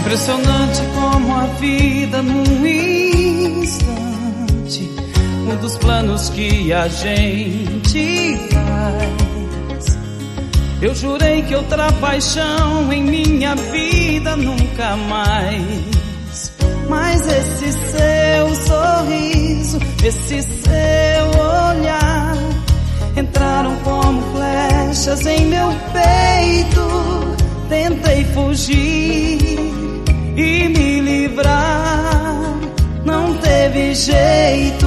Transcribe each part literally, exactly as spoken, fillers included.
Impressionante como a vida num instante muda os planos que a gente faz. Eu jurei que outra paixão em minha vida nunca mais. Mas esse seu sorriso, esse seu olhar entraram como flechas em meu peito. Tentei fugir e me livrar, não teve jeito.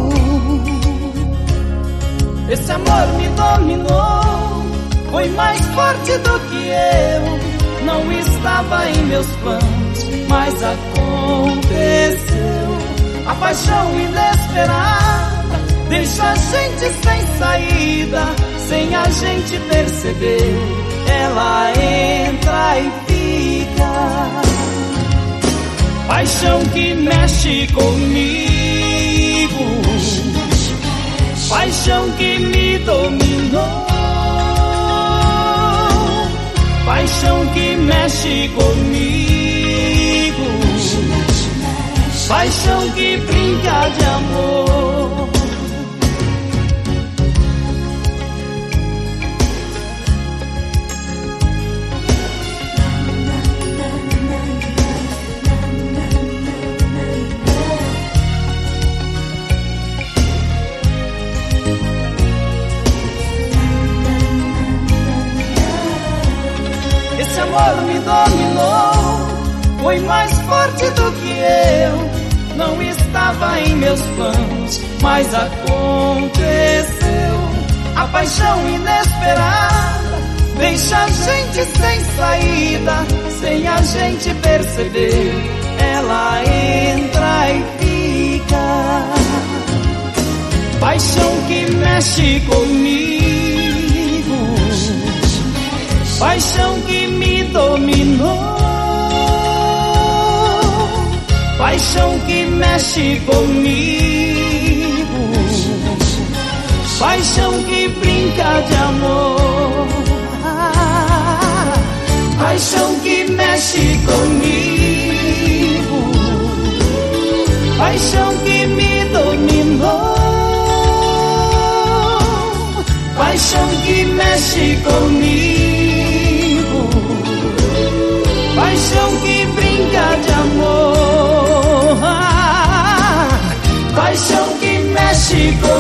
Esse amor me dominou, foi mais forte do que eu. Não estava em meus planos, mas aconteceu. A paixão inesperada deixa a gente sem saída, sem a gente perceber. Ela entra e fica. Paixão que mexe comigo, paixão que me dominou, paixão que mexe comigo, paixão que brinca de amor. Esse amor me dominou, foi mais forte do que eu. Não estava em meus planos, mas aconteceu. A paixão inesperada deixa a gente sem saída, sem a gente perceber. Ela entra e fica. Paixão que mexe comigo, paixão que me dominou, paixão que mexe comigo, paixão que brinca de amor. Paixão que mexe comigo, paixão que me dominou, paixão que mexe comigo, paixão que brinca de amor. Paixão que mexe comigo.